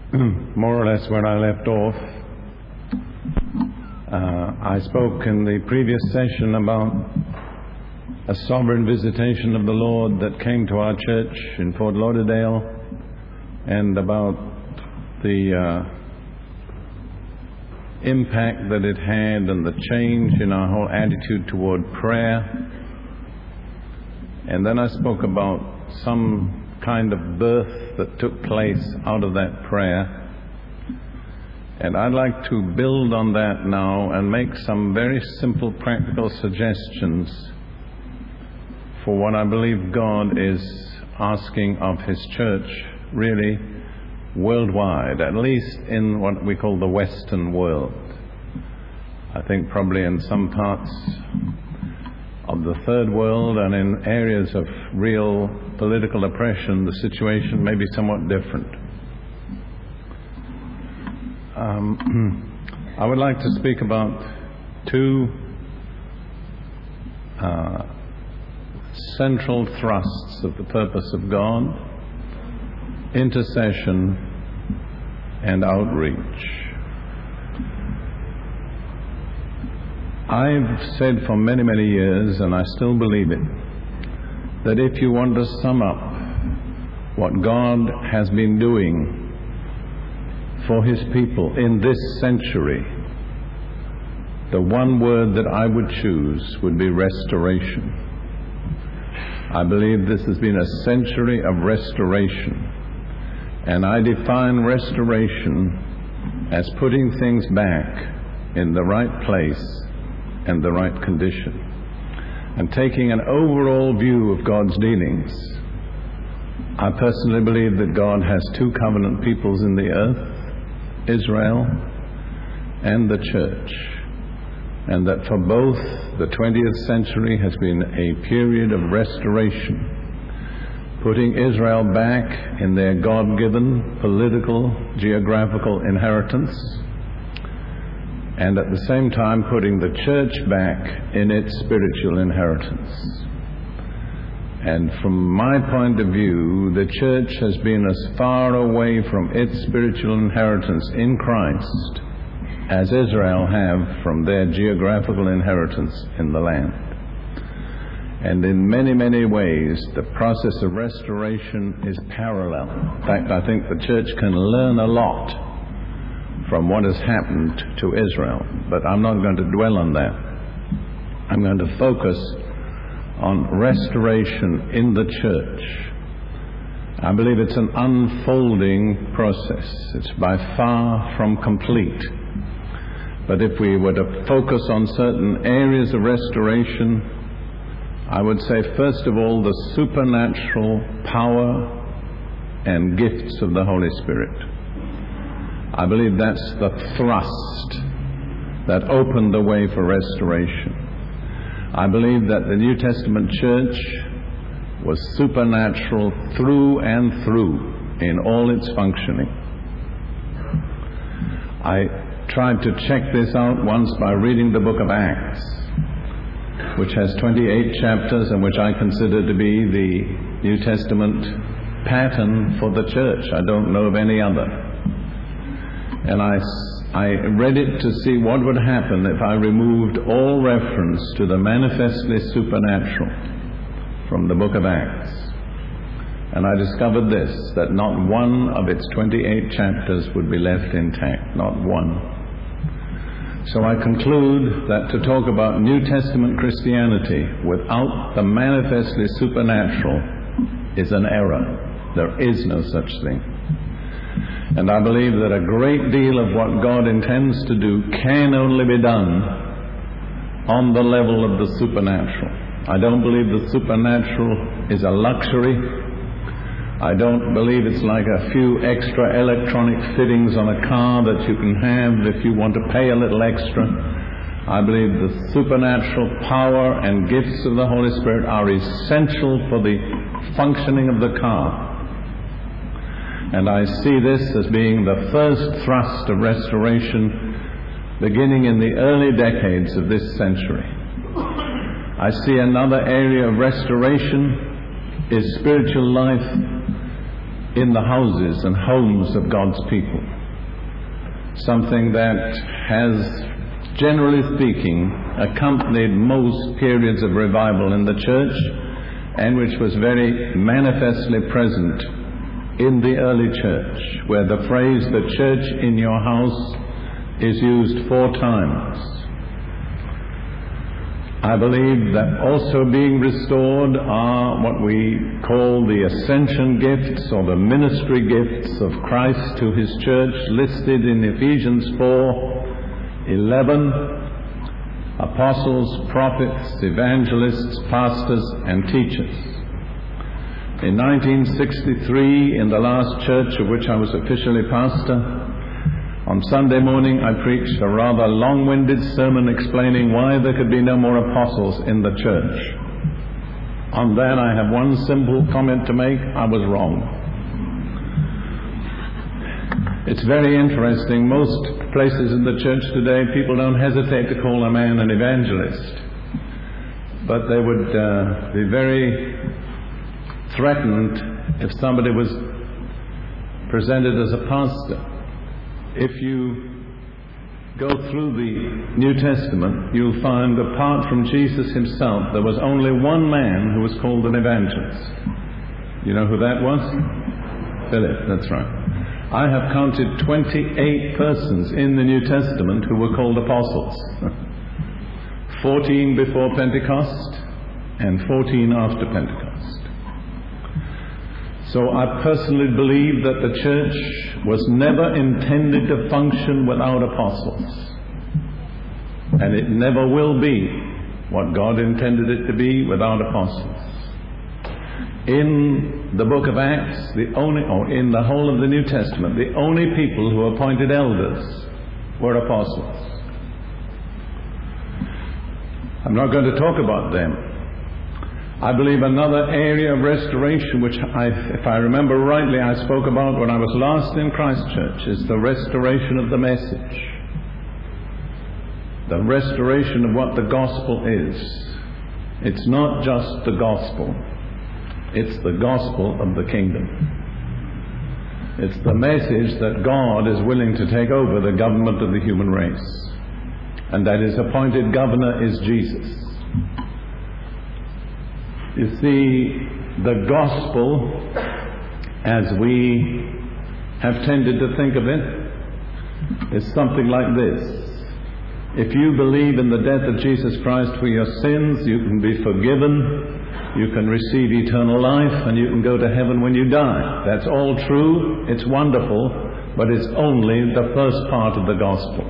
more or less where I left off. I spoke in the previous session about a sovereign visitation of the Lord that came to our church in Fort Lauderdale, and about the impact that it had and the change in our whole attitude toward prayer. And then I spoke about some kind of birth that took place out of that prayer. And I'd like to build on that now and make some very simple practical suggestions for what I believe God is asking of His church, really worldwide, at least in what we call the Western world. I think probably in some parts of the Third World and in areas of real political oppression, the situation may be somewhat different. I would like to speak about two central thrusts of the purpose of God: intercession and outreach. I've said for many, many years, and I still believe it, that if you want to sum up what God has been doing for His people in this century, the one word that I would choose would be restoration. I believe this has been a century of restoration, and I define restoration as putting things back in the right place and the right condition, and taking an overall view of God's dealings. I personally believe that God has two covenant peoples in the earth, Israel and the church, and that for both the 20th century has been a period of restoration, putting Israel back in their God-given political, geographical inheritance, and at the same time putting the church back in its spiritual inheritance. And from my point of view, the church has been as far away from its spiritual inheritance in Christ as Israel have from their geographical inheritance in the land. And in many, many ways, the process of restoration is parallel. In fact, I think the church can learn a lot from what has happened to Israel. But I'm not going to dwell on that. I'm going to focus on restoration in the church. I believe it's an unfolding process. It's by far from complete. But if we were to focus on certain areas of restoration, I would say, first of all, the supernatural power and gifts of the Holy Spirit. I believe that's the thrust that opened the way for restoration. I believe that the New Testament church was supernatural through and through in all its functioning. I tried to check this out once by reading the book of Acts, which has 28 chapters and which I consider to be the New Testament pattern for the church. I don't know of any other. And I read it to see what would happen if I removed all reference to the manifestly supernatural from the book of Acts. And I discovered this, that not one of its 28 chapters would be left intact, not one. So I conclude that to talk about New Testament Christianity without the manifestly supernatural is an error. There is no such thing. And I believe that a great deal of what God intends to do can only be done on the level of the supernatural. I don't believe the supernatural is a luxury. I don't believe it's like a few extra electronic fittings on a car that you can have if you want to pay a little extra. I believe the supernatural power and gifts of the Holy Spirit are essential for the functioning of the car. And I see this as being the first thrust of restoration beginning in the early decades of this century. I see another area of restoration is spiritual life in the houses and homes of God's people. Something that has, generally speaking, accompanied most periods of revival in the church, and which was very manifestly present in the early church, where the phrase "the church in your house" is used 4 times. I believe that also being restored are what we call the ascension gifts, or the ministry gifts of Christ to His church, listed in Ephesians 4:11, apostles, prophets, evangelists, pastors, and teachers. In 1963, in the last church of which I was officially pastor, on Sunday morning I preached a rather long-winded sermon explaining why there could be no more apostles in the church. On that I have one simple comment to make: I was wrong. It's very interesting. Most places in the church today, people don't hesitate to call a man an evangelist, but they would be very threatened if somebody was presented as a pastor. If you go through the New Testament, you'll find, apart from Jesus Himself, there was only one man who was called an evangelist. You know who that was? Philip, that's right. I have counted 28 persons in the New Testament who were called apostles. 14 before Pentecost and 14 after Pentecost. So I personally believe that the church was never intended to function without apostles. And it never will be what God intended it to be without apostles. In the book of Acts, in the whole of the New Testament, the only people who appointed elders were apostles. I'm not going to talk about them. I believe another area of restoration, which if I remember rightly, I spoke about when I was last in Christchurch, is the restoration of the message. The restoration of what the gospel is. It's not just the gospel. It's the gospel of the kingdom. It's the message that God is willing to take over the government of the human race, and that His appointed governor is Jesus. You see, the gospel, as we have tended to think of it, is something like this. If you believe in the death of Jesus Christ for your sins, you can be forgiven, you can receive eternal life, and you can go to heaven when you die. That's all true, it's wonderful, but it's only the first part of the gospel.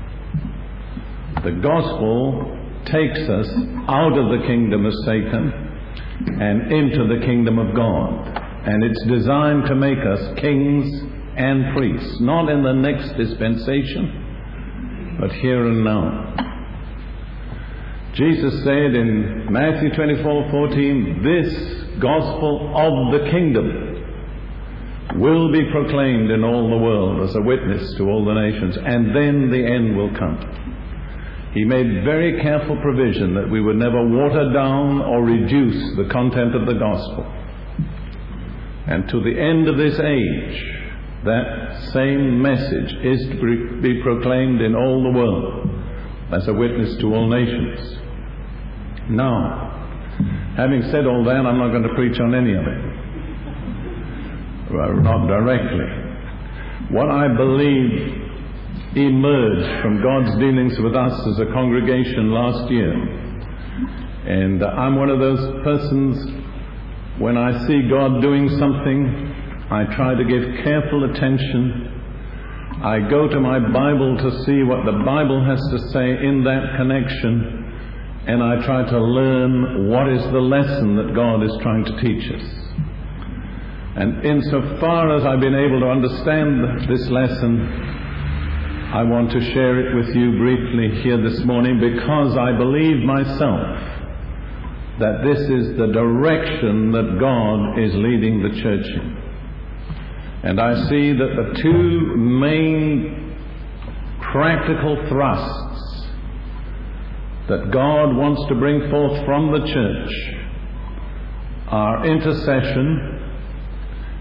The gospel takes us out of the kingdom of Satan and into the kingdom of God. And it's designed to make us kings and priests, not in the next dispensation, but here and now. Jesus said in Matthew 24:14, "This gospel of the kingdom will be proclaimed in all the world as a witness to all the nations, and then the end will come." He made very careful provision that we would never water down or reduce the content of the gospel. And to the end of this age, that same message is to be proclaimed in all the world as a witness to all nations. Now, having said all that, I'm not going to preach on any of it. Well, not directly. What I believe emerged from God's dealings with us as a congregation last year. And I'm one of those persons, when I see God doing something, I try to give careful attention. I go to my Bible to see what the Bible has to say in that connection, and I try to learn what is the lesson that God is trying to teach us. And insofar as I've been able to understand this lesson, I want to share it with you briefly here this morning, because I believe myself that this is the direction that God is leading the church in. And I see that the two main practical thrusts that God wants to bring forth from the church are intercession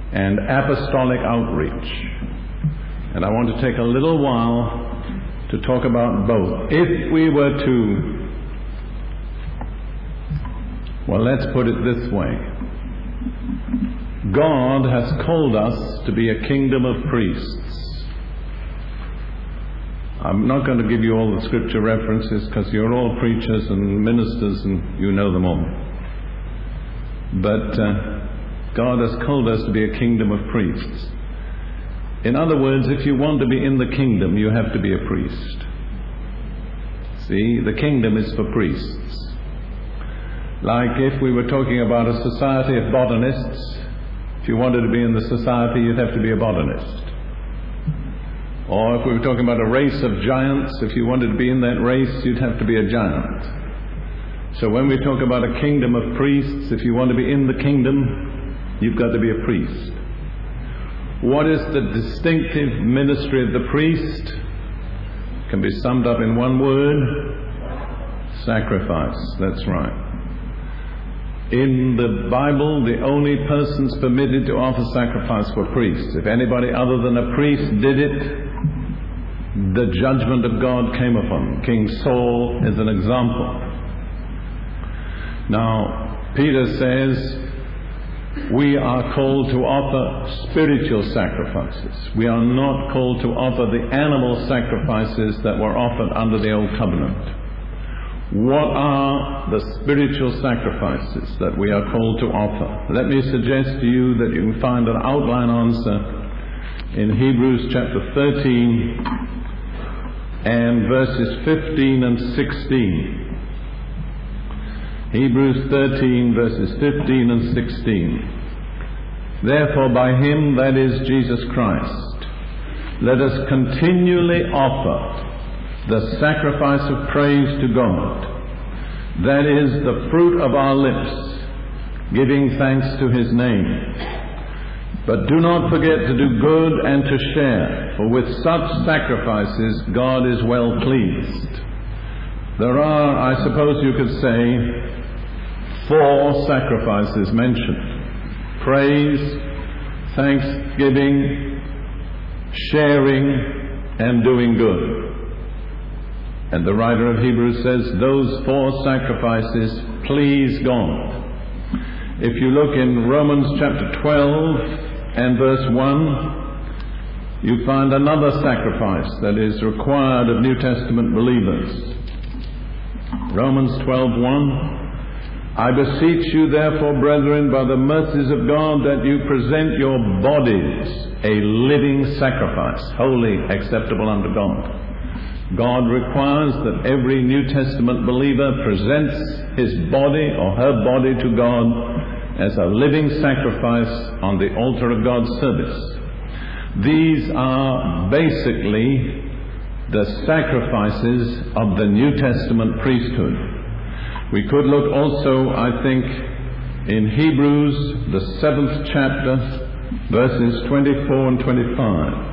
and apostolic outreach. And I want to take a little while to talk about both. If we were to, well, let's put it this way. God has called us to be a kingdom of priests. I'm not going to give you all the scripture references because you're all preachers and ministers and you know them all. But God has called us to be a kingdom of priests. In other words, if you want to be in the kingdom, you have to be a priest. See, the kingdom is for priests. Like if we were talking about a society of botanists, if you wanted to be in the society, you'd have to be a botanist. Or if we were talking about a race of giants, if you wanted to be in that race, you'd have to be a giant. So when we talk about a kingdom of priests, if you want to be in the kingdom, you've got to be a priest. What is the distinctive ministry of the priest? Can be summed up in one word: sacrifice. That's right. In the Bible, the only persons permitted to offer sacrifice were priests. If anybody other than a priest did it, the judgment of God came upon them. King Saul is an example. Now, Peter says, we are called to offer spiritual sacrifices. We are not called to offer the animal sacrifices that were offered under the Old Covenant. What are the spiritual sacrifices that we are called to offer? Let me suggest to you that you can find an outline answer in Hebrews chapter 13 and verses 15 and 16. Hebrews 13 verses 15 and 16. Therefore by him, that is Jesus Christ, let us continually offer the sacrifice of praise to God, that is the fruit of our lips, giving thanks to his name. But do not forget to do good and to share, for with such sacrifices God is well pleased. There are, I suppose you could say, 4 sacrifices mentioned: praise, thanksgiving, sharing, and doing good. And the writer of Hebrews says those 4 sacrifices please God. If you look in Romans chapter 12 and verse 1, you find another sacrifice that is required of New Testament believers. Romans 12:1. I beseech you therefore, brethren, by the mercies of God, that you present your bodies a living sacrifice, holy, acceptable unto God. God requires that every New Testament believer presents his body or her body to God as a living sacrifice on the altar of God's service. These are basically the sacrifices of the New Testament priesthood. We could look also, I think, in Hebrews, the 7th chapter, verses 24 and 25.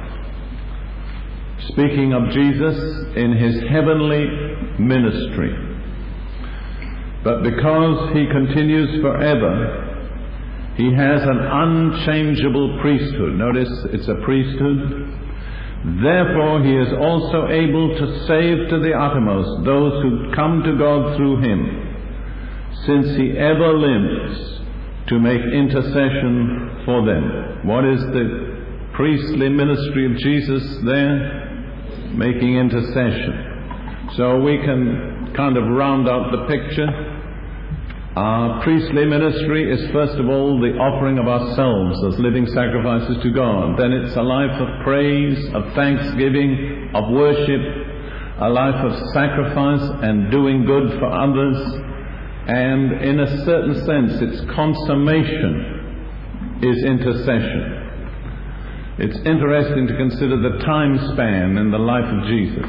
Speaking of Jesus in his heavenly ministry. But because he continues forever, he has an unchangeable priesthood. Notice it's a priesthood. Therefore he is also able to save to the uttermost those who come to God through him, since he ever lives to make intercession for them. What is the priestly ministry of Jesus there? Making intercession. So we can kind of round out the picture. Our priestly ministry is first of all the offering of ourselves as living sacrifices to God. Then it's a life of praise, of thanksgiving, of worship, a life of sacrifice and doing good for others. And in a certain sense, its consummation is intercession. It's interesting to consider the time span in the life of Jesus.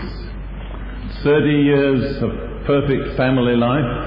30 years of perfect family life,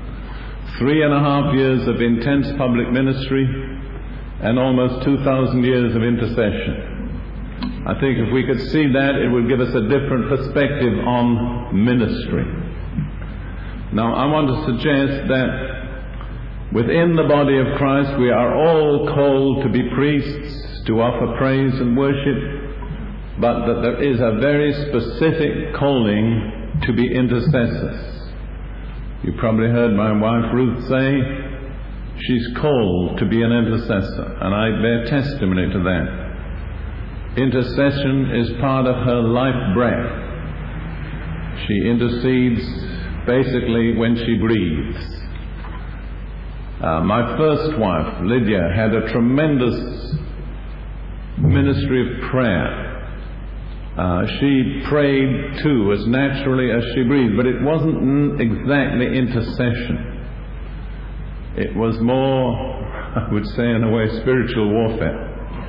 3.5 years of intense public ministry, and almost 2,000 years of intercession. I think if we could see that, it would give us a different perspective on ministry. Now, I want to suggest that Within the body of Christ, we are all called to be priests, to offer praise and worship, but that there is a very specific calling to be intercessors. You probably heard my wife Ruth say she's called to be an intercessor, and I bear testimony to that. Intercession is part of her life breath. She intercedes basically when she breathes. My first wife, Lydia, had a tremendous ministry of prayer. She prayed too, as naturally as she breathed, but it wasn't exactly intercession. It was more, I would say in a way, spiritual warfare.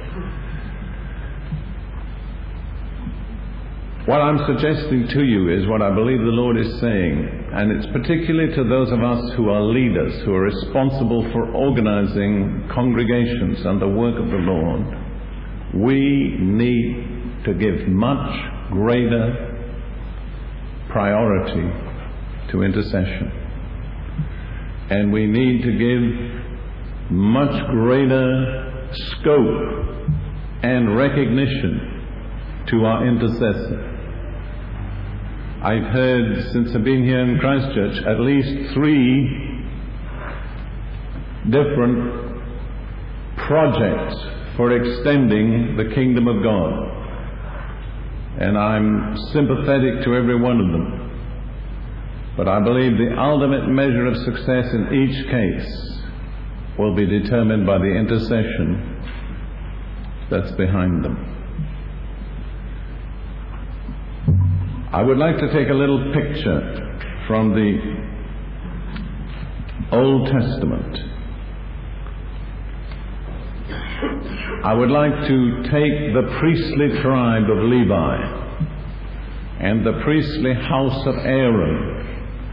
What I'm suggesting to you is what I believe the Lord is saying, and it's particularly to those of us who are leaders, who are responsible for organizing congregations and the work of the Lord. We need to give much greater priority to intercession. And we need to give much greater scope and recognition to our intercessor. I've heard, since I've been here in Christchurch, at least 3 different projects for extending the kingdom of God. And I'm sympathetic to every one of them. But I believe the ultimate measure of success in each case will be determined by the intercession that's behind them. I would like to take a little picture from the Old Testament. I would like to take the priestly tribe of Levi and the priestly house of Aaron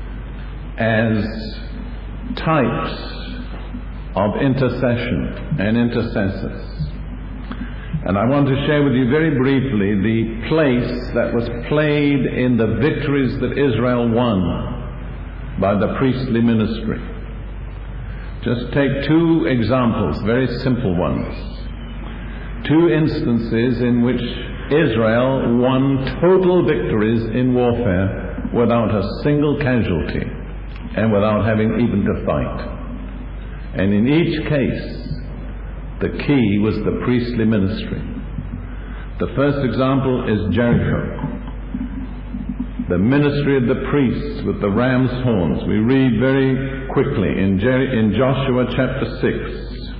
as types of intercession and intercessors. And I want to share with you very briefly the place that was played in the victories that Israel won by the priestly ministry. Just take 2 examples, very simple ones. 2 instances in which Israel won total victories in warfare without a single casualty and without having even to fight. And in each case, the key was the priestly ministry. The first example is Jericho. The ministry of the priests with the ram's horns. We read very quickly in Joshua chapter 6.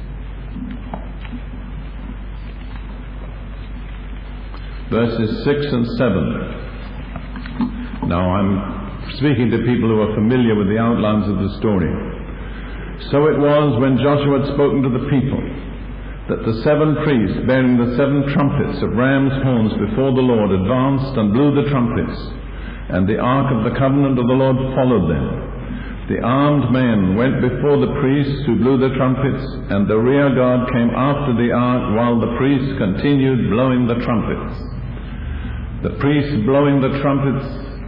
Verses 6 and 7. Now I'm speaking to people who are familiar with the outlines of the story. So it was when Joshua had spoken to the people, that the 7 priests bearing the 7 trumpets of ram's horns before the Lord advanced and blew the trumpets, and the ark of the covenant of the Lord followed them. The armed men went before the priests who blew the trumpets, and the rear guard came after the ark while the priests continued blowing the trumpets. The priests blowing the trumpets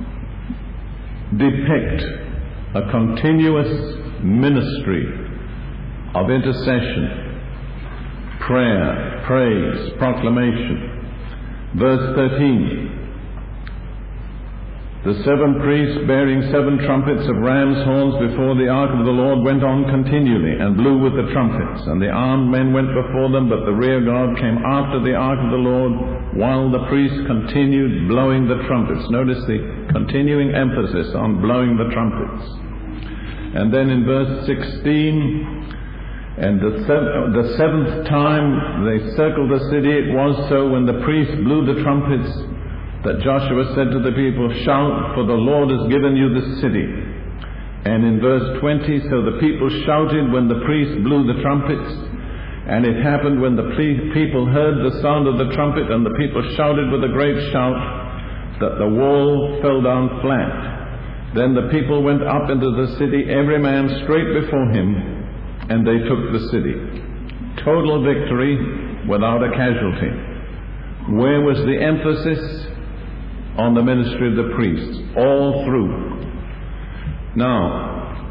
depict a continuous ministry of intercession, prayer, praise, proclamation. Verse 13. The 7 priests bearing 7 trumpets of ram's horns before the ark of the Lord went on continually and blew with the trumpets. And the armed men went before them, but the rear guard came after the ark of the Lord while the priests continued blowing the trumpets. Notice the continuing emphasis on blowing the trumpets. And then in verse 16, and the 7th time they circled the city, it was so when the priests blew the trumpets that Joshua said to the people, "Shout, for the Lord has given you the city." And in verse 20, so the people shouted when the priests blew the trumpets. And it happened when the people heard the sound of the trumpet and the people shouted with a great shout, that the wall fell down flat. Then the people went up into the city, every man straight before him, and they took the city. Total victory without a casualty. Where was the emphasis? On the ministry of the priests, all through. Now,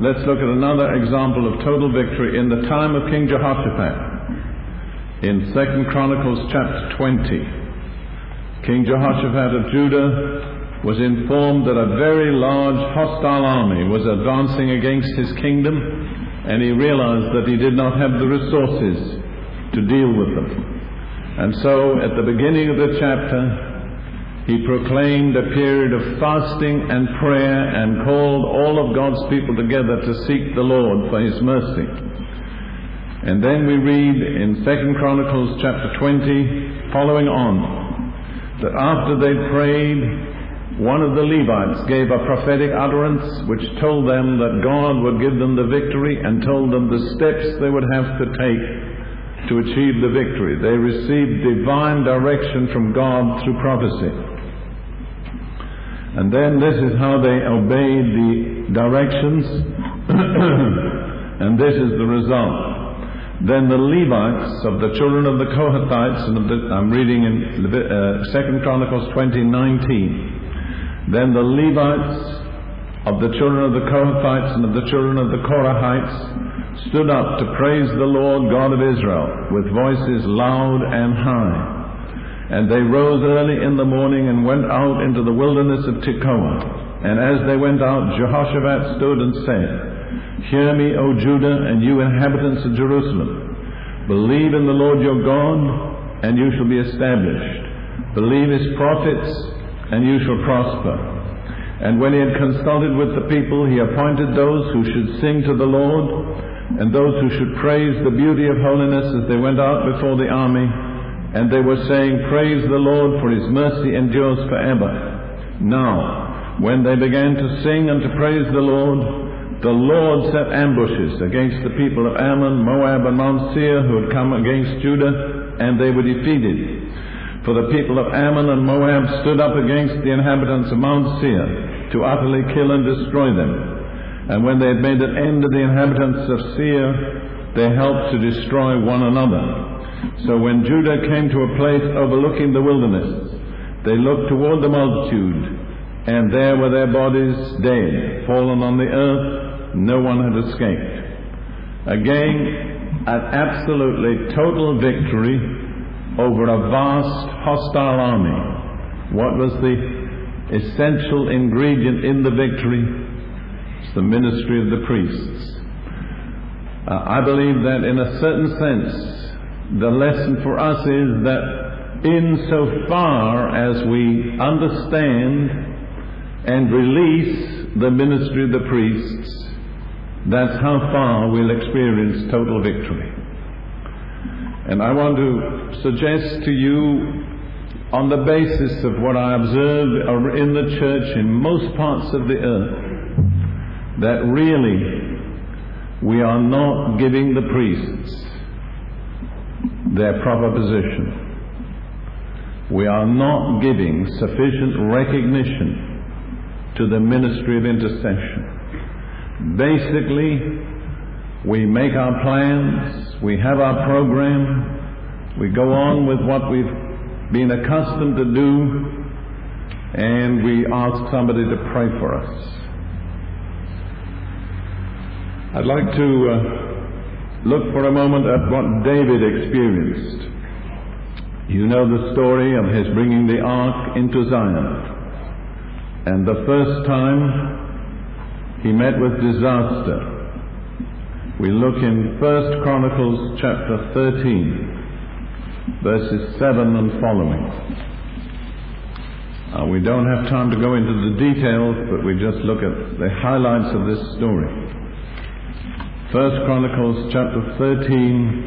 let's look at another example of total victory in the time of King Jehoshaphat. In 2 Chronicles chapter 20, King Jehoshaphat of Judah was informed that a very large hostile army was advancing against his kingdom, and he realized that he did not have the resources to deal with them. And so, at the beginning of the chapter, he proclaimed a period of fasting and prayer and called all of God's people together to seek the Lord for His mercy. And then we read in 2 Chronicles chapter 20, following on, that after they prayed, one of the Levites gave a prophetic utterance which told them that God would give them the victory and told them the steps they would have to take to achieve the victory. They received divine direction from God through prophecy. And then this is how they obeyed the directions, and this is the result. Then the Levites of the children of the Kohathites, and I'm reading in 2 Chronicles 20:19. Then the Levites of the children of the Kohathites and of the children of the Korahites stood up to praise the Lord God of Israel with voices loud and high. And they rose early in the morning and went out into the wilderness of Tekoa. And as they went out, Jehoshaphat stood and said, "Hear me, O Judah, and you inhabitants of Jerusalem. Believe in the Lord your God, and you shall be established. Believe His prophets, and you shall prosper." And when he had consulted with the people, he appointed those who should sing to the Lord, and those who should praise the beauty of holiness as they went out before the army. And they were saying, "Praise the Lord, for His mercy endures forever." Now, when they began to sing and to praise the Lord set ambushes against the people of Ammon, Moab, and Mount Seir who had come against Judah, and they were defeated. For the people of Ammon and Moab stood up against the inhabitants of Mount Seir to utterly kill and destroy them. And when they had made an end of the inhabitants of Seir, they helped to destroy one another. So when Judah came to a place overlooking the wilderness, they looked toward the multitude, and there were their bodies dead, fallen on the earth. No one had escaped. Again, an absolutely total victory over a vast hostile army. What was the essential ingredient in the victory? It's the ministry of the priests. I believe that in a certain sense, the lesson for us is that insofar as we understand and release the ministry of the priests, that's how far we'll experience total victory. And I want to suggest to you, on the basis of what I observe in the church in most parts of the earth, that really we are not giving the priests their proper position. We are not giving sufficient recognition to the ministry of intercession. Basically, we make our plans, we have our program, we go on with what we've been accustomed to do, and we ask somebody to pray for us. I'd like to look for a moment at what David experienced. You know the story of his bringing the ark into Zion. And the first time he met with disaster. We look in 1 Chronicles chapter 13, verses 7 and following. We don't have time to go into the details, but we just look at the highlights of this story. 1 Chronicles chapter 13,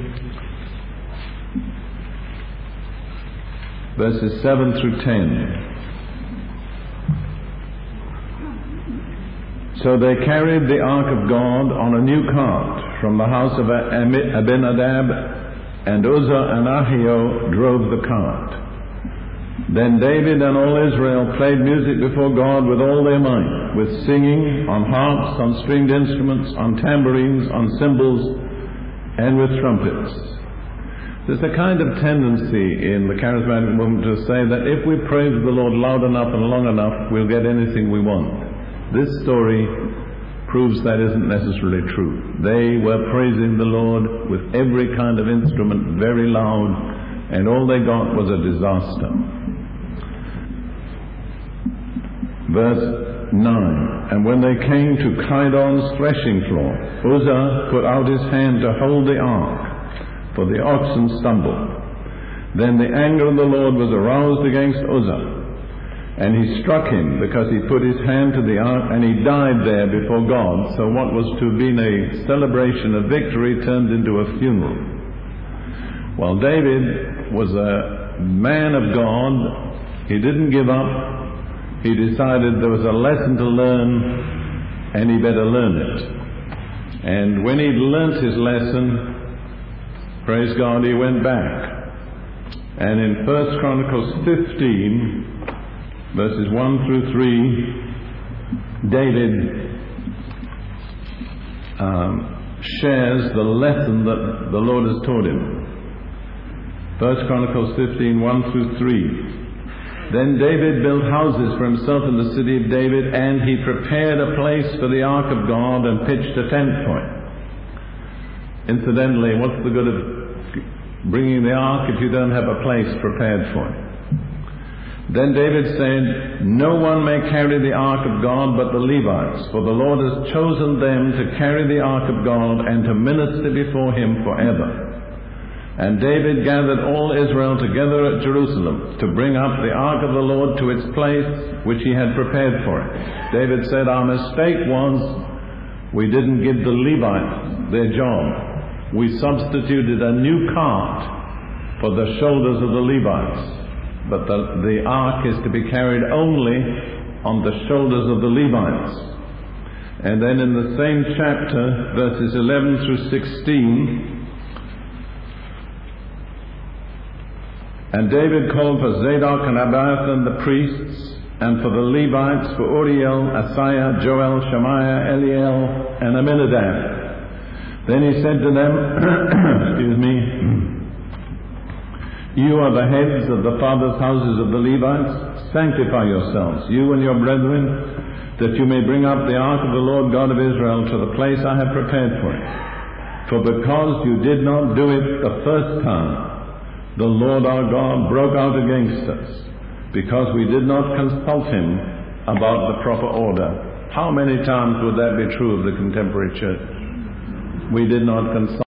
verses 7 through 10. So they carried the ark of God on a new cart from the house of Abinadab, and Uzzah and Ahio drove the cart. Then David and all Israel played music before God with all their might, with singing, on harps, on stringed instruments, on tambourines, on cymbals, and with trumpets. There's a kind of tendency in the charismatic movement to say that if we praise the Lord loud enough and long enough, we'll get anything we want. This story proves that isn't necessarily true. They were praising the Lord with every kind of instrument very loud, and all they got was a disaster. Verse 9, and when they came to Chidon's threshing floor, Uzzah put out his hand to hold the ark, for the oxen stumbled. Then the anger of the Lord was aroused against Uzzah, and he struck him because he put his hand to the ark, and he died there before God. So what was to have been a celebration of victory turned into a funeral. While David was a man of God, he didn't give up. He decided there was a lesson to learn, and he better learn it. And when he'd learnt his lesson, praise God, he went back. And in 1 Chronicles 15, verses 1 through 3, David shares the lesson that the Lord has taught him. 1 Chronicles 15, 1 through 3. Then David built houses for himself in the city of David, and he prepared a place for the ark of God and pitched a tent for it. Incidentally, what's the good of bringing the ark if you don't have a place prepared for it? Then David said, no one may carry the ark of God but the Levites, for the Lord has chosen them to carry the ark of God and to minister before him forever. And David gathered all Israel together at Jerusalem to bring up the ark of the Lord to its place which he had prepared for it. David said, our mistake was we didn't give the Levites their job. We substituted a new cart for the shoulders of the Levites. But the ark is to be carried only on the shoulders of the Levites. And then in the same chapter, verses 11 through 16, and David called for Zadok and Abiathar the priests, and for the Levites, for Uriel, Asaiah, Joel, Shemaiah, Eliel, and Aminadab. Then he said to them, excuse me, you are the heads of the fathers' houses of the Levites. Sanctify yourselves, you and your brethren, that you may bring up the ark of the Lord God of Israel to the place I have prepared for it. For because you did not do it the first time, the Lord our God broke out against us, because we did not consult him about the proper order. How many times would that be true of the contemporary church? We did not consult